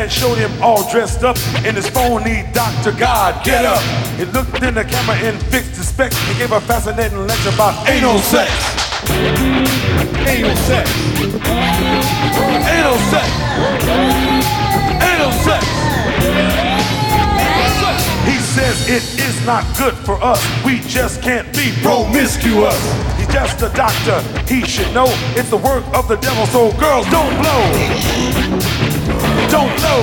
and showed him all dressed up in his phony Dr. God get up. He looked in the camera and fixed his specs. He gave a fascinating lecture about anal sex. Anal sex. Anal sex. Anal sex. He says it is not good for us. We just can't be promiscuous. He's just a doctor. He should know it's the work of the devil. So girls, don't blow. Don't blow.